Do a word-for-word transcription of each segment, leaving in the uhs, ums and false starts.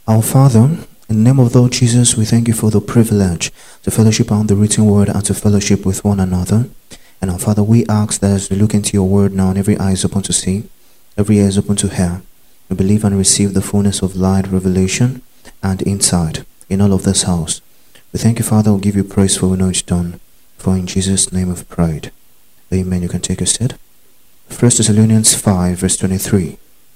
Our Father, in the name of the Lord Jesus, we thank you for the privilege to fellowship on the written word and to fellowship with one another. And our Father, we ask that as we look into your word now, and every eye is open to see, every ear is open to hear, we believe and receive the fullness of light, revelation, and insight in all of this house. We thank you, Father. We'll give you praise for we know it's done. For in Jesus' name we've prayed. Amen. You can take a seat. First Thessalonians five, verse twenty-three.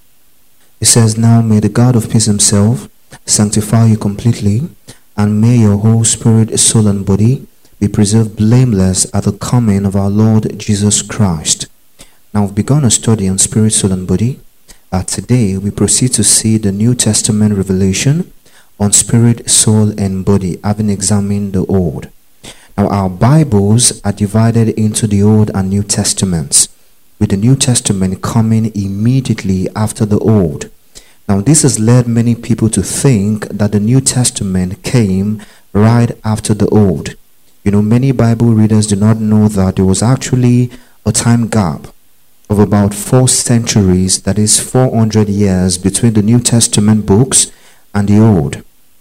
It says, Now may the God of peace himself sanctify you completely, and may your whole spirit, soul, and body be preserved blameless at the coming of our Lord Jesus Christ. Now we've begun a study on spirit, soul, and body. Uh, today we proceed to see the New Testament revelation on spirit, soul, and body, having examined the Old. Now our Bibles are divided into the Old and New Testaments, with the New Testament coming immediately after the Old. Now this has led many people to think that the New Testament came right after the Old. You know, many Bible readers do not know that there was actually a time gap of about four centuries, that is four hundred years, between the New Testament books and the Old.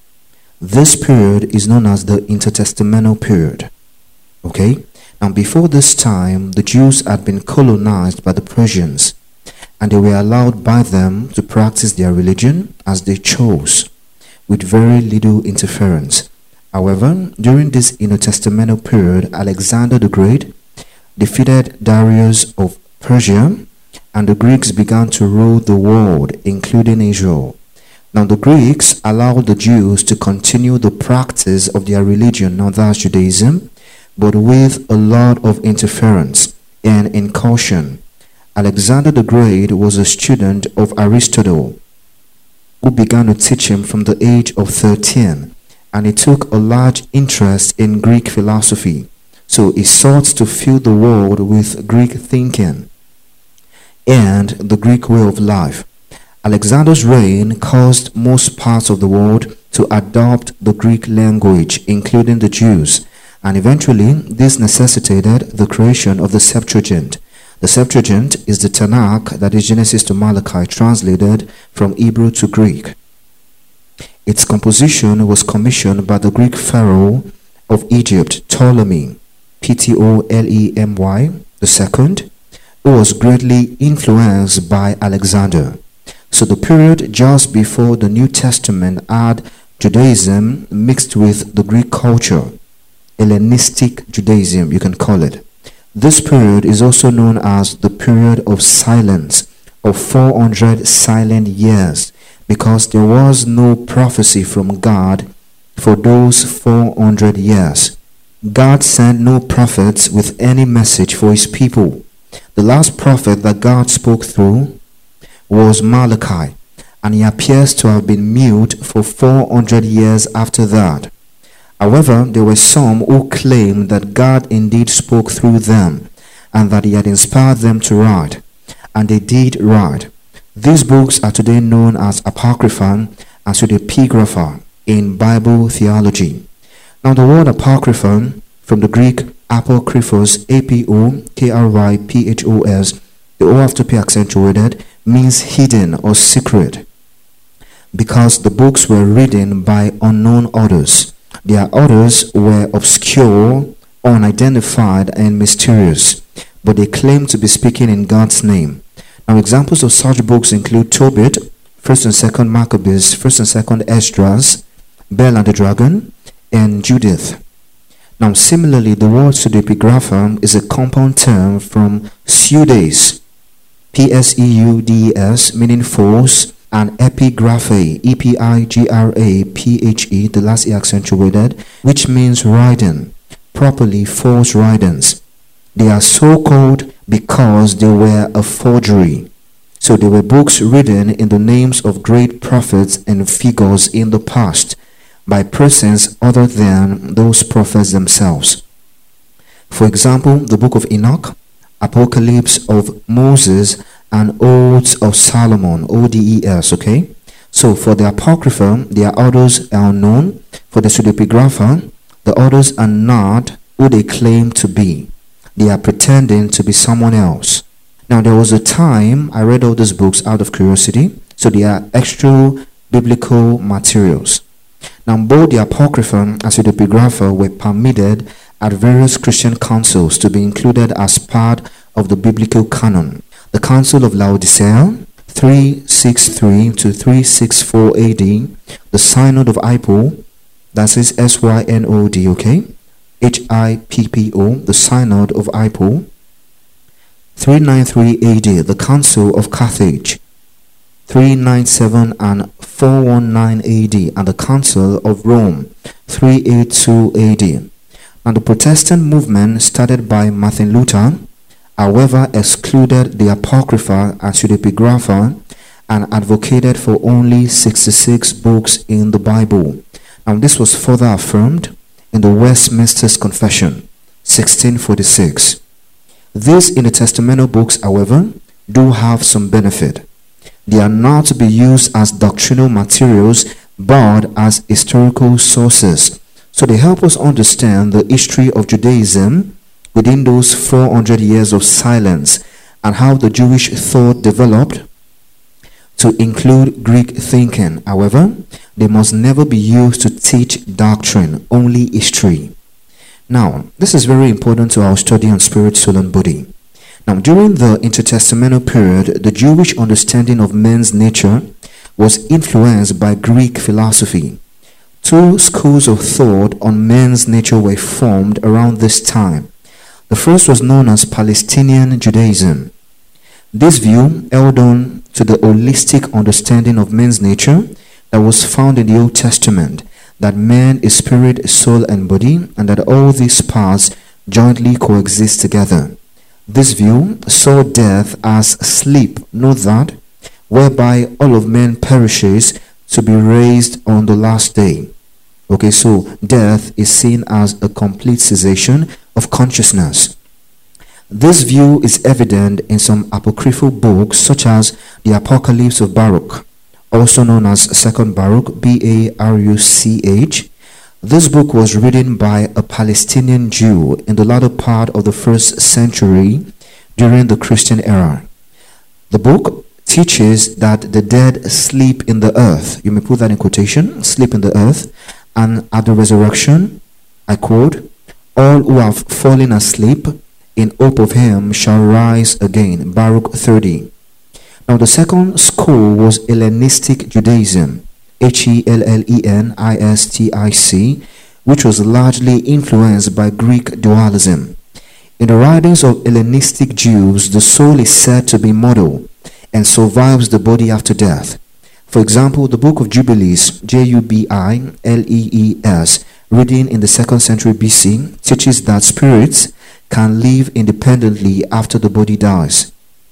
This period is known as the intertestamental period. Okay? Now before this time, the Jews had been colonized by the Persians, and they were allowed by them to practice their religion as they chose, with very little interference. However, during this intertestamental period, Alexander the Great defeated Darius of Persia, and the Greeks began to rule the world, including Israel. Now the Greeks allowed the Jews to continue the practice of their religion, now that's Judaism, but with a lot of interference and incursion. Alexander the Great was a student of Aristotle, who began to teach him from the age of thirteen, and he took a large interest in Greek philosophy. So he sought to fill the world with Greek thinking and the Greek way of life. Alexander's reign caused most parts of the world to adopt the Greek language, including the Jews, and eventually this necessitated the creation of the Septuagint. The Septuagint is the Tanakh, that is Genesis to Malachi, translated from Hebrew to Greek. Its composition was commissioned by the Greek pharaoh of Egypt, Ptolemy, P T O L E M Y, the second, who was greatly influenced by Alexander. So the period just before the New Testament had Judaism mixed with the Greek culture, Hellenistic Judaism, you can call it. This period is also known as the period of silence, of four hundred silent years, because there was no prophecy from God for those four hundred years. God sent no prophets with any message for his people. The last prophet that God spoke through was Malachi, and he appears to have been mute for four hundred years after that. However, there were some who claimed that God indeed spoke through them and that he had inspired them to write, and they did write. These books are today known as Apocrypha and Pseudepigrapha in Bible theology. Now the word Apocrypha, from the Greek apokryphos, A P O K R Y P H O S, the O have to be accentuated, means hidden or secret, because the books were written by unknown authors. Their authors were obscure, unidentified, and mysterious, but they claimed to be speaking in God's name. Now examples of such books include Tobit, First and Second Maccabees, First and Second Esdras, Bel and the Dragon, and Judith. Now similarly, the word pseudepigrapha is a compound term from pseudes, P S E U D E S, meaning false, and epigraphe, E P I G R A P H E, the last E accentuated, which means writing, properly false writings. They are so called because they were a forgery. So they were books written in the names of great prophets and figures in the past by persons other than those prophets themselves. For example, the book of Enoch, Apocalypse of Moses, and Odes of Solomon, O D E S, okay? So for the Apocrypha, their authors are unknown. For the Pseudepigrapha, the authors are not who they claim to be. They are pretending to be someone else. Now there was a time I read all these books out of curiosity, so they are extra biblical materials. Now, both the Apocrypha and Pseudepigrapha were permitted at various Christian councils to be included as part of the biblical canon. The Council of Laodicea, three sixty-three to three sixty-four A D, the Synod of Hippo, that is S Y N O D, okay? H I P P O, the Synod of Hippo, three ninety-three A D, the Council of Carthage, three ninety-seven and four nineteen A D, and the Council of Rome, three eighty-two A D. And the Protestant movement started by Martin Luther, however, excluded the Apocrypha and Pseudepigrapha and advocated for only sixty-six books in the Bible. And this was further affirmed in the Westminster Confession, sixteen forty-six. These intertestamental books, however, do have some benefit. They are not to be used as doctrinal materials, but as historical sources. So they help us understand the history of Judaism within those four hundred years of silence and how the Jewish thought developed to include Greek thinking. However, they must never be used to teach doctrine, only history. Now, this is very important to our study on spirit, soul, and body. Now, during the intertestamental period, the Jewish understanding of man's nature was influenced by Greek philosophy. Two schools of thought on man's nature were formed around this time. The first was known as Palestinian Judaism. This view held on to the holistic understanding of man's nature that was found in the Old Testament, that man is spirit, soul, and body, and that all these parts jointly coexist together. This view saw death as sleep, note that, whereby all of men perishes to be raised on the last day. Okay, so death is seen as a complete cessation of consciousness. This view is evident in some apocryphal books such as the Apocalypse of Baruch, also known as Second Baruch, B A R U C H. This book was written by a Palestinian Jew in the latter part of the first century during the Christian era. The book teaches that the dead sleep in the earth. You may put that in quotation, sleep in the earth. And at the resurrection, I quote, all who have fallen asleep in hope of him shall rise again. Baruch thirty. Now the second school was Hellenistic Judaism, H E L L E N I S T I C, which was largely influenced by Greek dualism. In the writings of Hellenistic Jews, the soul is said to be mortal and survives the body after death. For example, the book of Jubilees, J U B I L E E S, written in the second century B C, teaches that spirits can live independently after the body dies.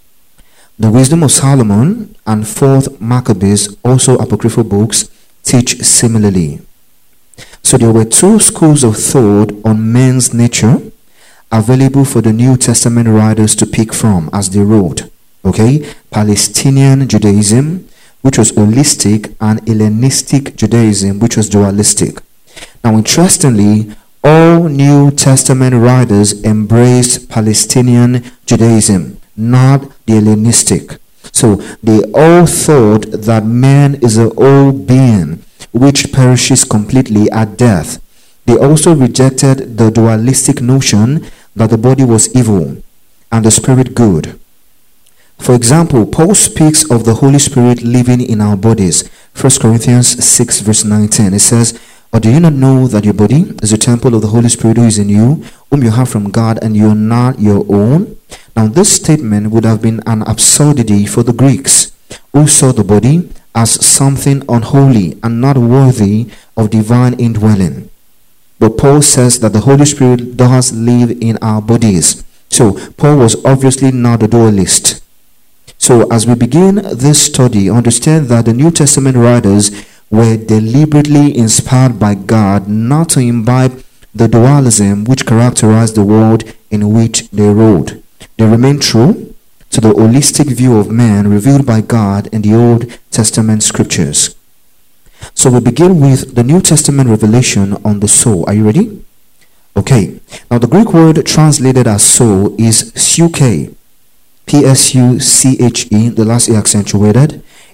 The Wisdom of Solomon and Fourth Maccabees, also apocryphal books, teach similarly. So there were two schools of thought on man's nature available for the New Testament writers to pick from as they wrote. Okay, Palestinian Judaism, which was holistic, and Hellenistic Judaism, which was dualistic. Now, interestingly, all New Testament writers embraced Palestinian Judaism, not the Hellenistic. So they all thought that man is a whole being which perishes completely at death. They also rejected the dualistic notion that the body was evil and the spirit good. For example, Paul speaks of the Holy Spirit living in our bodies. First Corinthians six verse nineteen. It says, or do you not know that your body is a temple of the Holy Spirit who is in you, whom you have from God, and you are not your own? Now this statement would have been an absurdity for the Greeks, who saw the body as something unholy and not worthy of divine indwelling. But Paul says that the Holy Spirit does live in our bodies. So Paul was obviously not a dualist. So as we begin this study, understand that the New Testament writers were deliberately inspired by God not to imbibe the dualism which characterized the world in which they wrote. They remain true to the holistic view of man revealed by God in the Old Testament scriptures. So we begin with the New Testament revelation on the soul. Are you ready? Okay. Now the Greek word translated as soul is psyche. P S U C H E, the last E accentuated.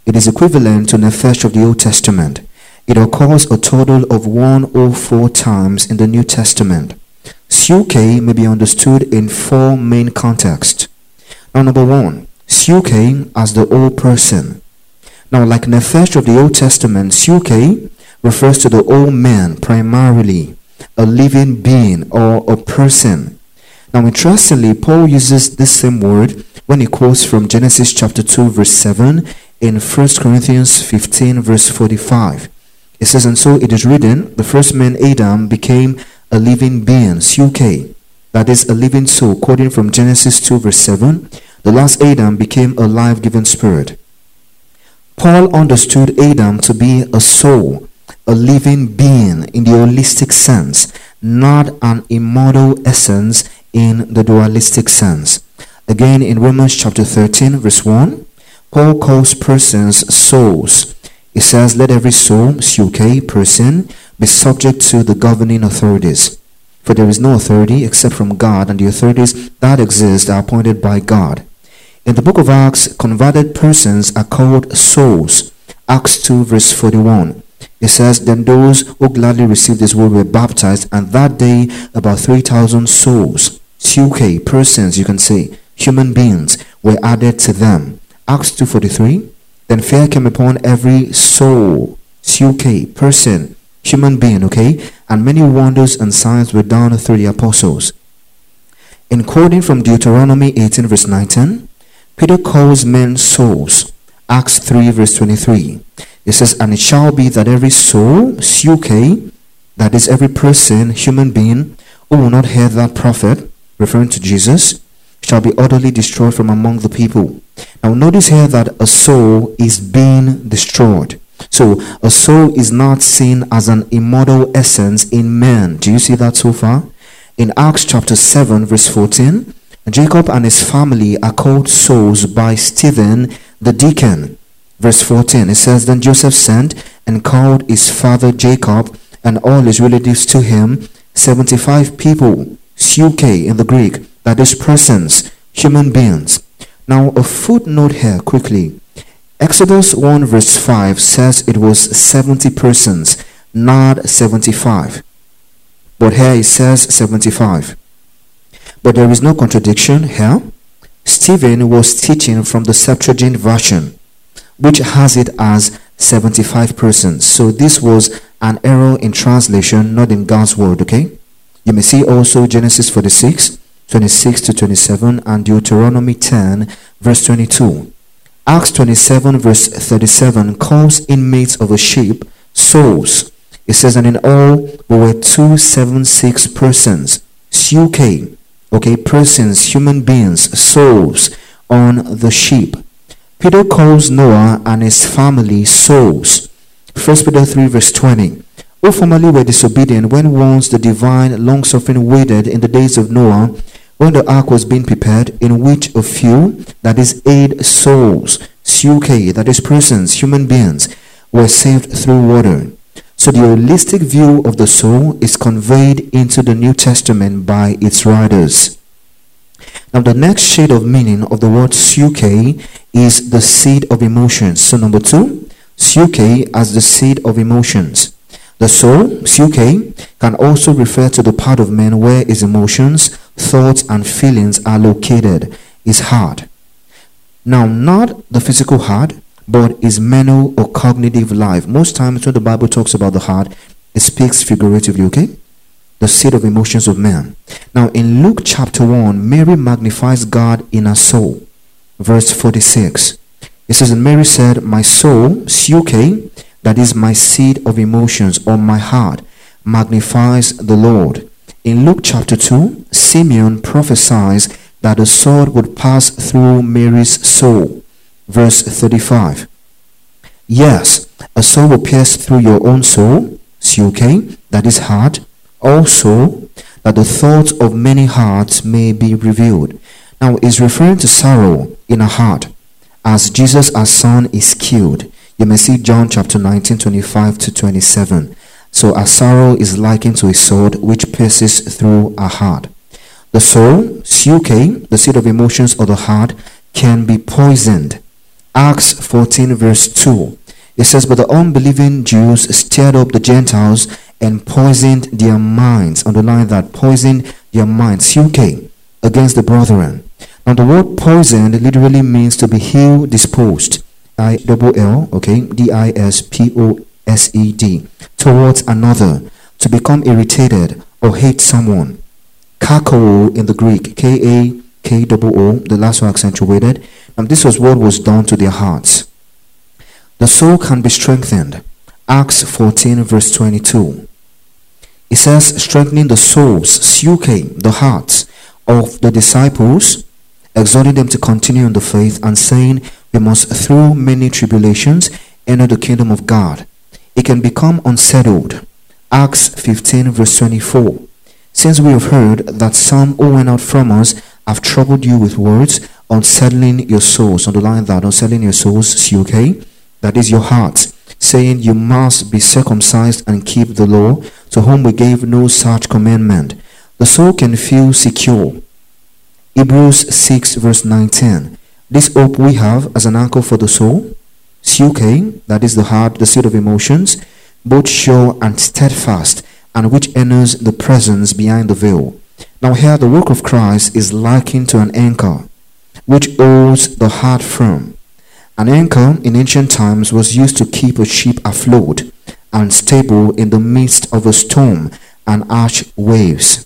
It is equivalent to nephesh of the Old Testament. It occurs a total of one hundred four times in the New Testament. Psuche may be understood in four main contexts. Now, number one, psuche as the whole person. Now, like nephesh of the Old Testament, psuche refers to the whole man, primarily a living being or a person. Now, interestingly, Paul uses this same word when he quotes from Genesis chapter two, verse seven, in First Corinthians fifteen, verse forty-five. It says, and so it is written, the first man Adam became a living being, psuche, that is a living soul, quoting from Genesis two, verse seven. The last Adam became a life-giving spirit. Paul understood Adam to be a soul, a living being in the holistic sense, not an immortal essence in the dualistic sense. Again, in Romans chapter thirteen, verse one, Paul calls persons souls. He says, let every soul, psuche, person, be subject to the governing authorities. For there is no authority except from God, and the authorities that exist are appointed by God. In the book of Acts, converted persons are called souls. Acts two, verse forty-one. It says, then those who gladly received this word were baptized, and that day about three thousand souls, psuche, persons, you can say, human beings, were added to them. Acts two forty-three. Then fear came upon every soul, psuche, person, human being, okay? And many wonders and signs were done through the apostles. In quoting from Deuteronomy eighteen, verse nineteen, Peter calls men souls. Acts three, verse twenty-three. It says, and it shall be that every soul, psuche, that is every person, human being, who will not hear that prophet, referring to Jesus, shall be utterly destroyed from among the people. Now notice here that a soul is being destroyed. So a soul is not seen as an immortal essence in man. Do you see that so far? In Acts chapter seven, verse fourteen, Jacob and his family are called souls by Stephen the deacon. Verse fourteen, it says, then Joseph sent and called his father Jacob and all his relatives to him, seventy-five people, psuche in the Greek, that is persons, human beings. Now a footnote here quickly. Exodus one verse five says it was seventy persons, not seventy-five. But here it says seventy-five. But there is no contradiction here. Stephen was teaching from the Septuagint version, which has it as seventy-five persons. So this was an error in translation, not in God's word, okay? You may see also Genesis forty-six, twenty-six to twenty-seven, and Deuteronomy ten, verse twenty-two. Acts twenty-seven, verse thirty-seven calls inmates of a ship souls. It says, and in all we were two hundred seventy-six persons, psuche, okay, persons, human beings, souls on the ship. Peter calls Noah and his family souls. First Peter three, verse twenty. Who formerly were disobedient when once the divine long-suffering waited in the days of Noah, when the ark was being prepared, in which a few, that is eight souls, psuche, that is persons, human beings, were saved through water. So the holistic view of the soul is conveyed into the New Testament by its writers. Now the next shade of meaning of the word psuche is the seat of emotions. So number two, psuche as the seat of emotions. The soul, psuche, can also refer to the part of man where his emotions, thoughts, and feelings are located, his heart. Now, not the physical heart, but his mental or cognitive life. Most times when the Bible talks about the heart, it speaks figuratively, okay? The seat of emotions of man. Now, in Luke chapter one, Mary magnifies God in her soul. Verse forty-six. It says, and Mary said, my soul, psuche, that is my seat of emotions, or my heart, magnifies the Lord. In Luke chapter two, Simeon prophesies that a sword would pass through Mary's soul. Verse thirty-five. Yes, a sword will pierce through your own soul, psuche, that is heart, also that the thoughts of many hearts may be revealed. Now, it's referring to sorrow in a heart, as Jesus our son is killed. You may see John chapter nineteen, twenty-five to twenty-seven. So our sorrow is likened to a sword which pierces through our heart. The soul, psuche, the seat of emotions or the heart, can be poisoned. Acts fourteen verse two. It says, but the unbelieving Jews stirred up the Gentiles and poisoned their minds. Underline that, poisoned their minds, C K, against the brethren. Now the word poisoned literally means to be ill disposed. I double L, okay, D I S P O S E D, towards another, to become irritated or hate someone. Kakao in the Greek, K A K O O, the last one accentuated. And this was what was done to their hearts. The soul can be strengthened. Acts fourteen verse twenty-two. It says, strengthening the souls, suke, the hearts of the disciples, exhorting them to continue in the faith, and saying, we must through many tribulations enter the kingdom of God. It can become unsettled. Acts fifteen verse twenty-four. Since we have heard that some who went out from us have troubled you with words, unsettling your souls. Underline that, unsettling your souls, suke. That is your heart, saying you must be circumcised and keep the law, to whom we gave no such commandment. The soul can feel secure. Hebrews six verse nineteen. This hope we have as an anchor for the soul, suke, that is the heart, the seat of emotions, both sure and steadfast, and which enters the presence behind the veil. Now here the work of Christ is likened to an anchor, which holds the heart firm. An anchor in ancient times was used to keep a ship afloat and stable in the midst of a storm and harsh waves.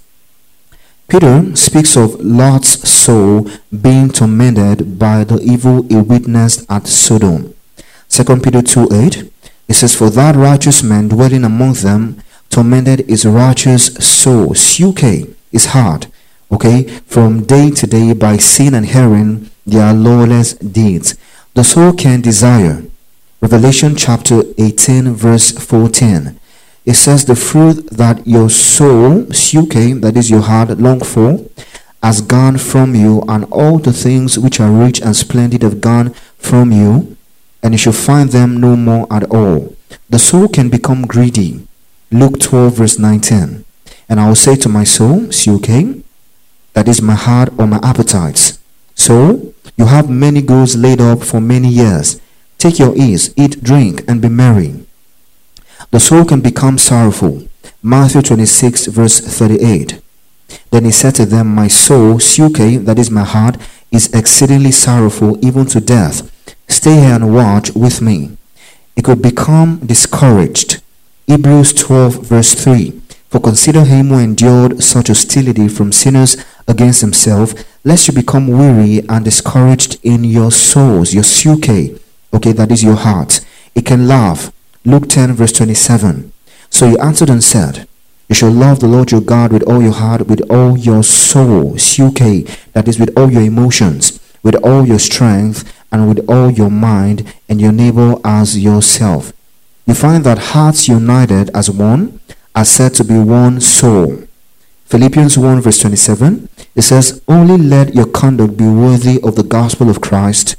Peter speaks of Lot's soul being tormented by the evil he witnessed at Sodom. Second Peter two eight, it says, for that righteous man dwelling among them tormented his righteous soul, suke, his heart, okay, from day to day by seeing and hearing their lawless deeds. The soul can desire. Revelation chapter eighteen verse fourteen. It says, the fruit that your soul, suke, that is your heart, long for, has gone from you, and all the things which are rich and splendid have gone from you, and you shall find them no more at all. The soul can become greedy. Luke twelve verse nineteen. And I will say to my soul, suke, that is my heart or my appetites, soul, you have many goods laid up for many years. Take your ease, eat, drink, and be merry. The soul can become sorrowful. Matthew twenty-six verse thirty-eight. Then he said to them, my soul, suke, that is my heart, is exceedingly sorrowful, even to death. Stay here and watch with me. It could become discouraged. Hebrews twelve verse three. For consider him who endured such hostility from sinners against himself, lest you become weary and discouraged in your souls, your suke, okay, that is your heart. It can laugh. Luke ten verse twenty-seven. So he answered and said, you shall love the Lord your God with all your heart, with all your soul, suke, that is with all your emotions, with all your strength, and with all your mind, and your neighbor as yourself. You find that hearts united as one are said to be one soul. Philippians one verse twenty-seven, it says, only let your conduct be worthy of the gospel of Christ,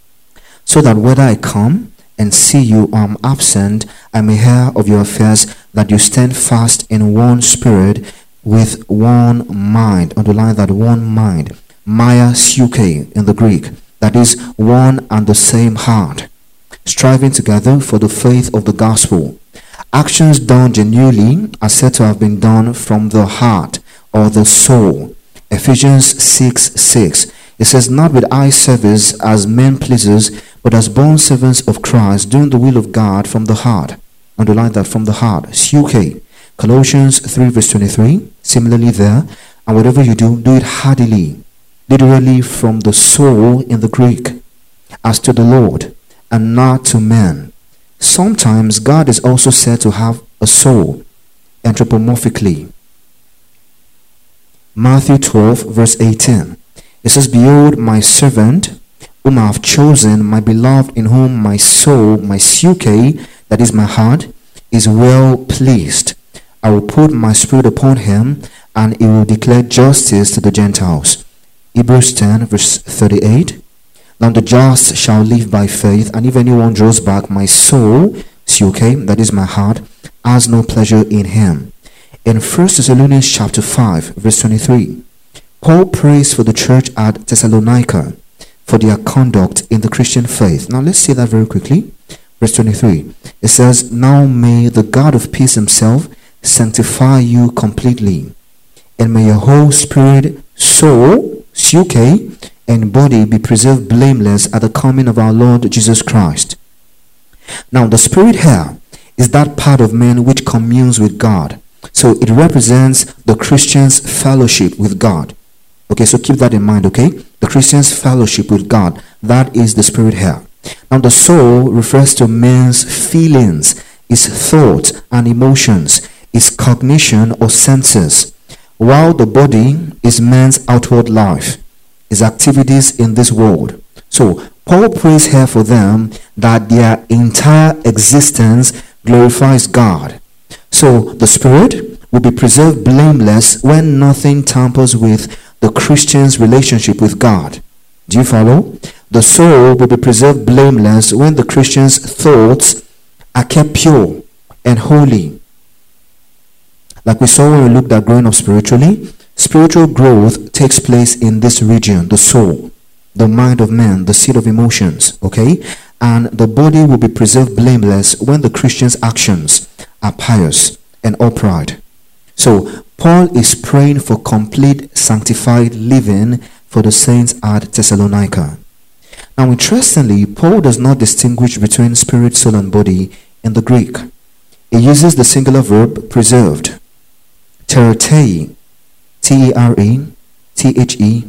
so that whether I come and see you or am absent, I may hear of your affairs, that you stand fast in one spirit, with one mind. Underline that, one mind. Maya suke in the Greek, that is one and the same heart, striving together for the faith of the gospel. Actions done genuinely are said to have been done from the heart or the soul. Ephesians six six. It says, not with eye service as men pleasers, but as born servants of Christ, doing the will of God from the heart. Underline that, from the heart. Suke. Colossians three verse twenty-three. Similarly there, and whatever you do, do it heartily. Literally from the soul in the Greek, as to the Lord, and not to men. Sometimes God is also said to have a soul, anthropomorphically. Matthew twelve verse eighteen. It says, behold my servant, whom I have chosen, my beloved, in whom my soul, my suke, that is my heart, is well pleased. I will put my spirit upon him, and he will declare justice to the Gentiles. Hebrews ten verse thirty-eight. Now the just shall live by faith, and if anyone draws back, my soul, suke, that is my heart, has no pleasure in him. In First Thessalonians chapter five verse twenty-three, Paul prays for the church at Thessalonica, for their conduct in the Christian faith. Now let's see that very quickly. Verse twenty-three. It says, now may the God of peace himself sanctify you completely, and may your whole spirit, soul, suke, and body be preserved blameless at the coming of our Lord Jesus Christ. Now the spirit here is that part of man which communes with God. So it represents the Christian's fellowship with God. Okay, so keep that in mind, okay? The Christian's fellowship with God, that is the spirit here. Now the soul refers to man's feelings, his thoughts and emotions, his cognition or senses, while the body is man's outward life, his activities in this world. So Paul prays here for them that their entire existence glorifies God. So the spirit will be preserved blameless when nothing tampers with the Christian's relationship with God. Do you follow? The soul will be preserved blameless when the Christian's thoughts are kept pure and holy. Like we saw when we looked at growing up spiritually, spiritual growth takes place in this region, the soul, the mind of man, the seat of emotions, okay? And the body will be preserved blameless when the Christian's actions are pious and upright. So Paul is praying for complete sanctified living for the saints at Thessalonica. Now interestingly, Paul does not distinguish between spirit, soul and body in the Greek. He uses the singular verb preserved, terete, T E R E T H E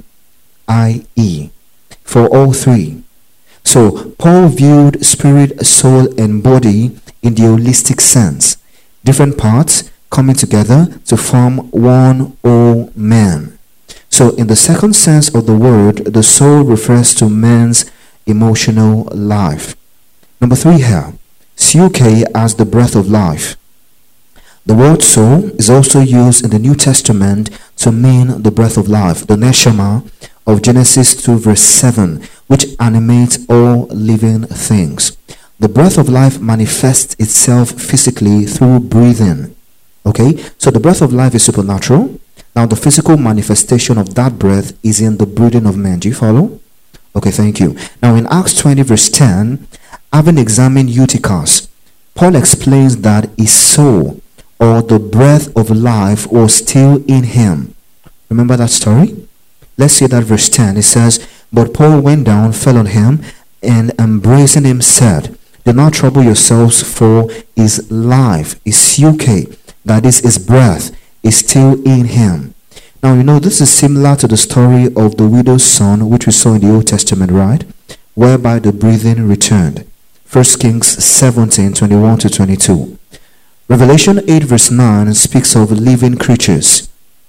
I E, for all three. So Paul viewed spirit, soul and body in the holistic sense, different parts coming together to form one whole man. So in the second sense of the word, the soul refers to man's emotional life. Number three here, suke as the breath of life. The word soul is also used in the New Testament to mean the breath of life, the neshama of Genesis two verse seven, which animates all living things. The breath of life manifests itself physically through breathing. Okay, so the breath of life is supernatural. Now the physical manifestation of that breath is in the breathing of man. Do you follow? Okay, thank you. Now in Acts twenty verse ten, having examined Eutychus, Paul explains that his soul, or the breath of life, was still in him. Remember that story? Let's see that verse ten. It says, but Paul went down, fell on him, and embracing him said, do not trouble yourselves, for his life, his suke, that is his breath, is still in him. Now you know this is similar to the story of the widow's son, which we saw in the Old Testament, right? Whereby the breathing returned. First Kings seventeen, twenty-one to twenty-two. Revelation eight verse nine speaks of living creatures.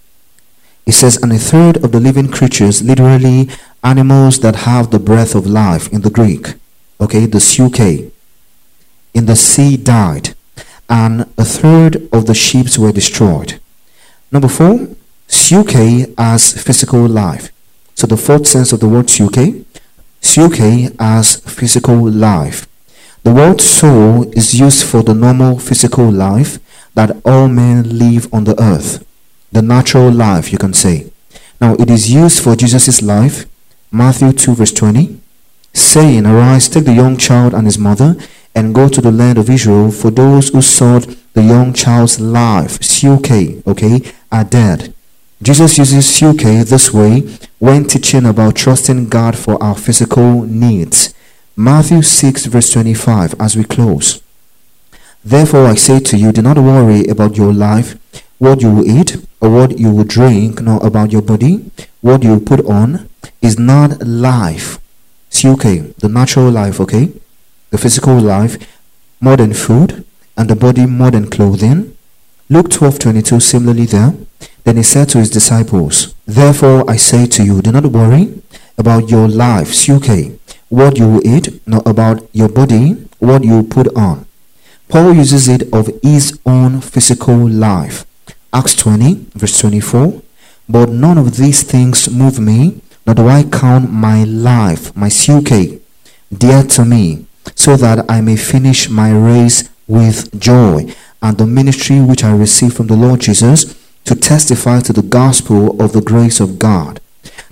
It says, and a third of the living creatures, literally animals that have the breath of life in the Greek, okay, the suke, in the sea died, and a third of the ships were destroyed. Number four, suke as physical life. So the fourth sense of the word suke, suke as physical life. The word soul is used for the normal physical life that all men live on the earth. The natural life, you can say. Now it is used for Jesus' life, Matthew two verse twenty, saying, arise, take the young child and his mother, and go to the land of Israel, for those who sought the young child's life, suke, okay, are dead. Jesus uses suke this way when teaching about trusting God for our physical needs. Matthew six verse twenty-five, as we close. Therefore I say to you, do not worry about your life, what you will eat or what you will drink, nor about your body, what you will put on. Is not life, suke, the natural life, okay, the physical life, more than food, and the body more than clothing? Luke twelve twenty-two, similarly there. Then he said to his disciples, therefore I say to you, do not worry about your life, suke, what you will eat, nor about your body, what you will put on. Paul uses it of his own physical life. Acts twenty verse twenty-four, but none of these things move me, nor do I count my life, my suke, dear to me, so that I may finish my race with joy, and the ministry which I received from the Lord Jesus, to testify to the gospel of the grace of God.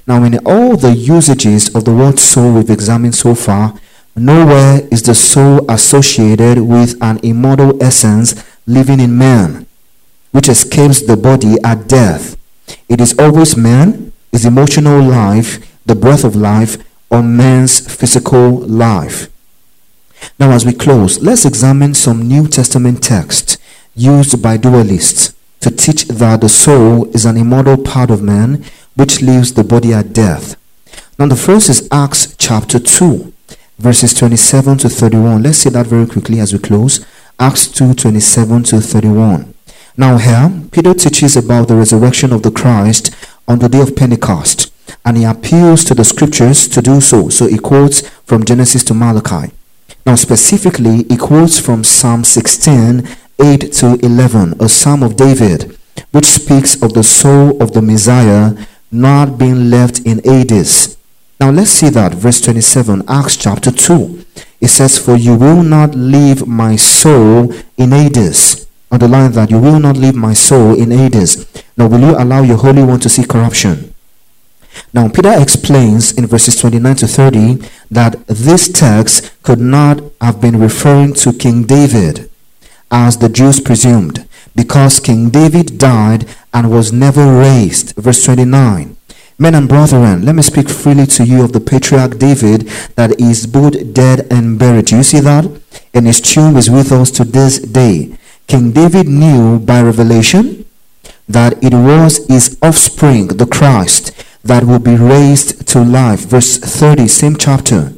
Now, in all the usages of the word soul we've examined so far, nowhere is the soul associated with an immortal essence living in man, which escapes the body at death. It is always man, his emotional life, the breath of life, or man's physical life. Now, as we close, let's examine some New Testament texts used by dualists to teach that the soul is an immortal part of man which leaves the body at death. Now, the first is Acts chapter two, verses twenty-seven to thirty-one. Let's see that very quickly as we close. Acts two, twenty-seven to thirty-one. Now here, Peter teaches about the resurrection of the Christ on the day of Pentecost, and he appeals to the scriptures to do so. So he quotes from Genesis to Malachi. Now specifically, he quotes from Psalm sixteen, eight to eleven, a psalm of David, which speaks of the soul of the Messiah not being left in Hades. Now let's see that, verse twenty-seven, Acts chapter two. It says, "For you will not leave my soul in Hades." Underline that, you will not leave my soul in Hades. Now will you allow your Holy One to see corruption? Now Peter explains in verses twenty-nine to thirty that this text could not have been referring to King David, as the Jews presumed, because King David died and was never raised. Verse twenty-nine. Men and brethren, let me speak freely to you of the patriarch David, that is both dead and buried. Do you see that? And his tomb is with us to this day. King David knew by revelation that it was his offspring, the Christ, that will be raised to life. Verse thirty, same chapter.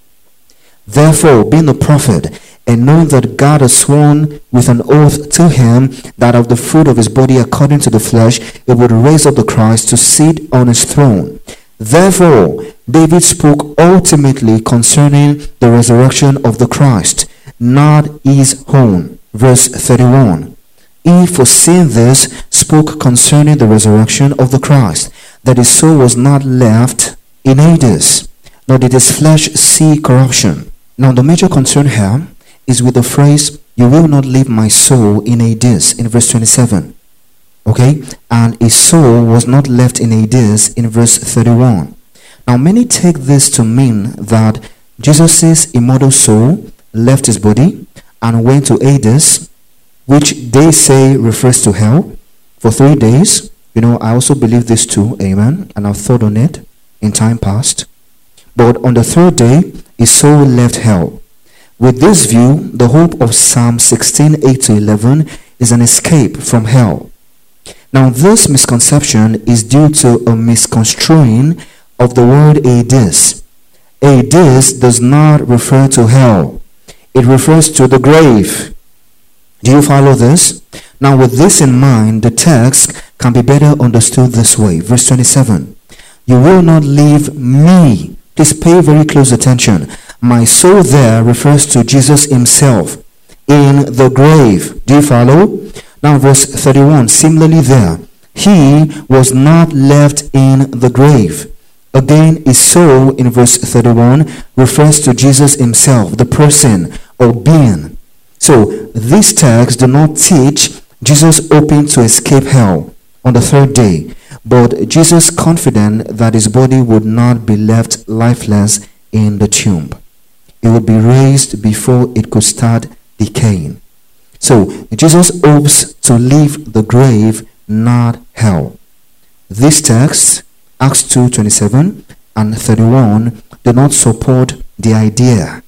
Therefore, being a prophet, and knowing that God has sworn with an oath to him that of the fruit of his body according to the flesh, it would raise up the Christ to sit on his throne. Therefore, David spoke ultimately concerning the resurrection of the Christ, not his own. Verse thirty-one. He, foreseeing this, spoke concerning the resurrection of the Christ, that his soul was not left in Hades, nor did his flesh see corruption. Now the major concern here is with the phrase, "You will not leave my soul in Hades," in verse twenty-seven. Okay? And his soul was not left in Hades in verse thirty-one. Now many take this to mean that Jesus' immortal soul left his body and went to Hades, which they say refers to hell, for three days. You know, I also believe this too, amen, and I've thought on it in time past. But on the third day, his soul left hell. With this view, the hope of Psalm sixteen, eight to eleven is an escape from hell. Now, this misconception is due to a misconstruing of the word Hades. Hades does not refer to hell. It refers to the grave. Do you follow this? Now, with this in mind, the text can be better understood this way. Verse twenty-seven. You will not leave me. Please pay very close attention. My soul there refers to Jesus himself in the grave. Do you follow? Now, verse thirty-one. Similarly there, he was not left in the grave. Again, his soul in verse thirty-one refers to Jesus himself, the person or being. So, these texts do not teach Jesus hoping to escape hell on the third day, but Jesus confident that his body would not be left lifeless in the tomb. It would be raised before it could start decaying. So, Jesus hopes to leave the grave, not hell. These texts, Acts two, twenty-seven and thirty-one, do not support the idea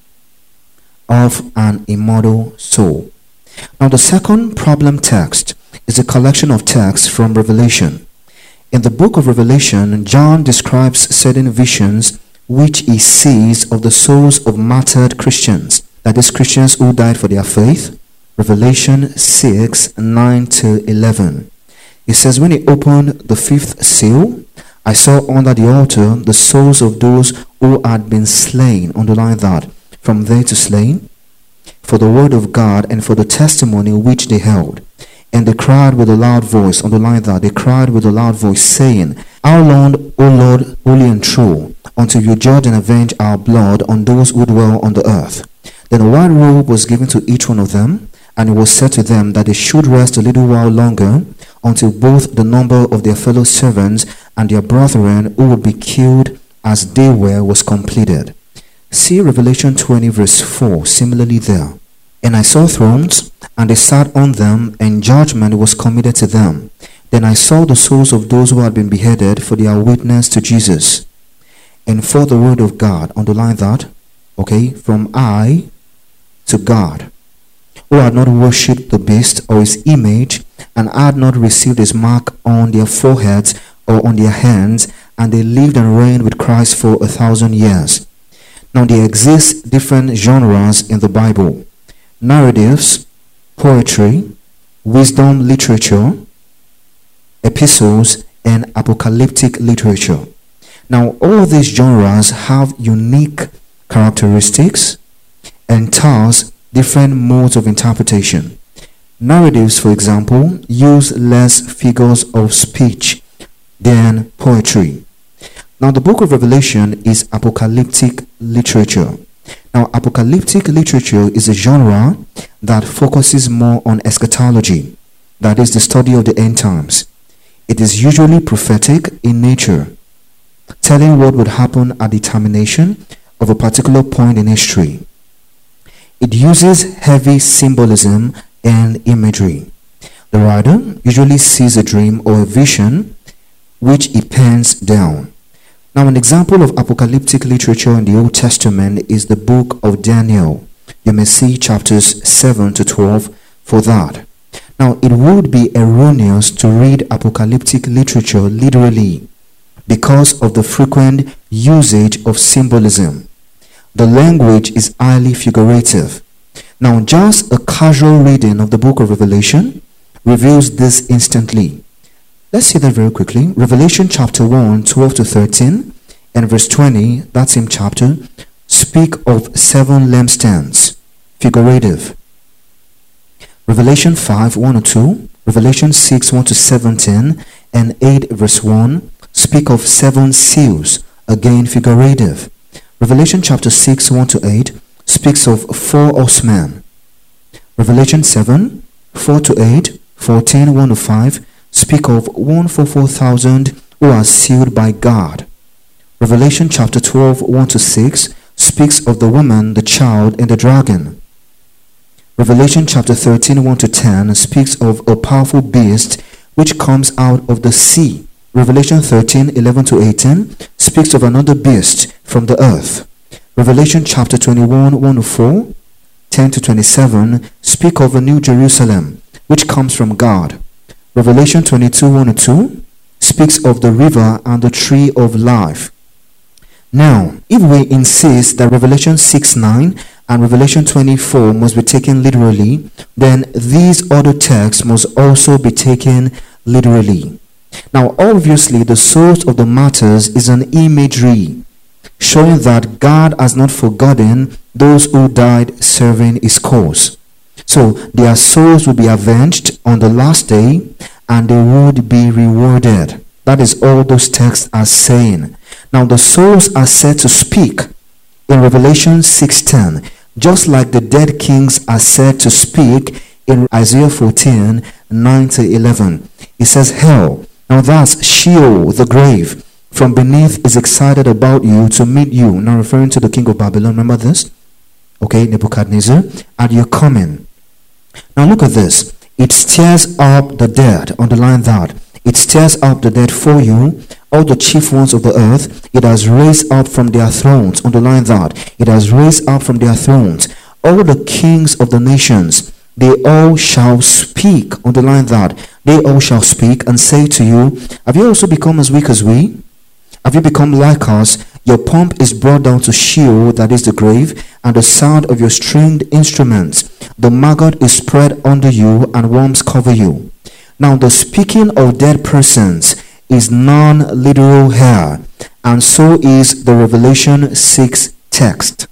of an immortal soul. Now, the second problem text is a collection of texts from Revelation. In the book of Revelation, John describes certain visions which he sees of the souls of martyred Christians, that is, Christians who died for their faith. Revelation six, nine to eleven. It says, when he opened the fifth seal, I saw under the altar the souls of those who had been slain. Underline that. From there to slain, for the word of God and for the testimony which they held. And they cried with a loud voice. Underline that. They cried with a loud voice, saying, How long, O Lord, holy and true, until you judge and avenge our blood on those who dwell on the earth? Then a white robe was given to each one of them, and it was said to them that they should rest a little while longer, until both the number of their fellow servants and their brethren who would be killed as they were was completed. See Revelation twenty verse four, similarly there. And I saw thrones, and they sat on them, and judgment was committed to them. Then I saw the souls of those who had been beheaded for their witness to Jesus and for the word of God. Underline that. Okay, from I to God, who had not worshipped the beast or his image, and had not received his mark on their foreheads or on their hands, and they lived and reigned with Christ for a thousand years. Now there exist different genres in the Bible: narratives, poetry, wisdom literature, epistles, and apocalyptic literature. Now all these genres have unique characteristics and thus different modes of interpretation. Narratives, for example, use less figures of speech than poetry. Now the book of Revelation is apocalyptic literature. Now apocalyptic literature is a genre that focuses more on eschatology, that is the study of the end times. It is usually prophetic in nature, telling what would happen at the termination of a particular point in history. It uses heavy symbolism and imagery. The writer usually sees a dream or a vision which he pens down. Now an example of apocalyptic literature in the Old Testament is the book of Daniel. You may see chapters seven to twelve for that. Now it would be erroneous to read apocalyptic literature literally because of the frequent usage of symbolism. The language is highly figurative. Now just a casual reading of the book of Revelation reveals this instantly. Let's see that very quickly. Revelation chapter one, twelve to thirteen, and verse twenty, that same chapter, speak of seven lampstands, figurative. Revelation five, one to two, Revelation six, one to seventeen, and eight verse one, speak of seven seals, again figurative. Revelation chapter six, one to eight, speaks of four horsemen. Revelation seven, four to eight, fourteen, one to five, speak of one for four thousand who are sealed by God. Revelation chapter twelve, one to six, speaks of the woman, the child, and the dragon. Revelation chapter thirteen, one to ten, speaks of a powerful beast which comes out of the sea. Revelation thirteen, eleven to eighteen, speaks of another beast from the earth. Revelation chapter twenty-one, one to four, ten to twenty-seven, speak of a new Jerusalem which comes from God. Revelation twenty-two, one to two, speaks of the river and the tree of life. Now, if we insist that Revelation six, nine and Revelation twenty-four must be taken literally, then these other texts must also be taken literally. Now, obviously, the source of the matters is an imagery showing that God has not forgotten those who died serving his cause. So, their souls will be avenged on the last day and they would be rewarded. That is all those texts are saying. Now, the souls are said to speak in Revelation six ten, just like the dead kings are said to speak in Isaiah fourteen, nine to eleven. It says, hell, now that's Sheol, the grave, from beneath is excited about you to meet you. Now referring to the king of Babylon, remember this? Okay, Nebuchadnezzar, at your coming. Now look at this. It stirs up the dead. Underline that. It stirs up the dead for you, all the chief ones of the earth. It has raised up from their thrones. Underline that. It has raised up from their thrones all the kings of the nations. They all shall speak. Underline that. They all shall speak and say to you, have you also become as weak as we? Have you become like us? Your pomp is brought down to Sheol, that is the grave, and the sound of your stringed instruments. The maggot is spread under you, and worms cover you. Now the speaking of dead persons is non-literal here, and so is the Revelation six text.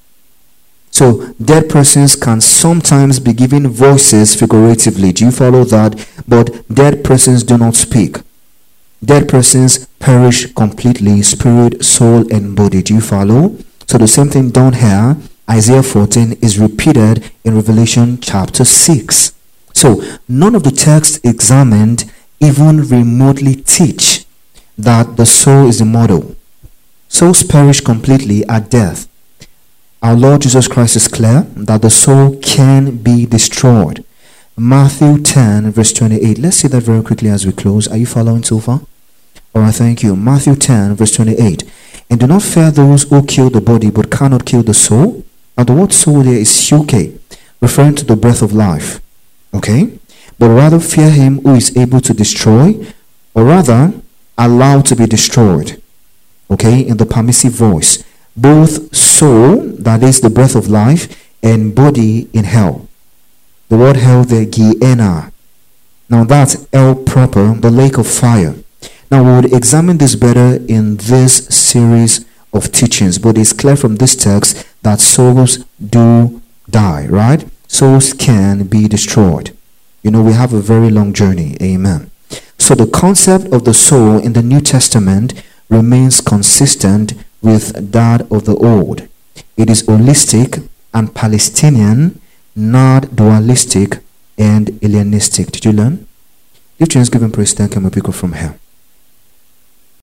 So dead persons can sometimes be given voices figuratively. Do you follow that? But dead persons do not speak. Dead persons perish completely, spirit, soul, and body. Do you follow? So the same thing down here, Isaiah fourteen, is repeated in Revelation chapter six. So none of the texts examined even remotely teach that the soul is immortal. Souls perish completely at death. Our Lord Jesus Christ is clear that the soul can be destroyed. Matthew ten verse twenty-eight. Let's see that very quickly as we close. Are you following so far? Alright, thank you. Matthew ten verse twenty-eight. And do not fear those who kill the body but cannot kill the soul. Now the word soul there is psyche, referring to the breath of life. Okay? But rather fear him who is able to destroy, or rather allow to be destroyed. Okay? In the permissive voice. Both soul, that is the breath of life, and body in hell. The word hell there, Gehenna. Now that's hell proper, the lake of fire. Now we will examine this better in this series of teachings, but it's clear from this text that souls do die, right? Souls can be destroyed. You know, we have a very long journey. Amen. So the concept of the soul in the New Testament remains consistent with that of the Old. It is holistic and Palestinian, not dualistic and alienistic. Did you learn? If chance, give him praise, thank him, and pick up from here.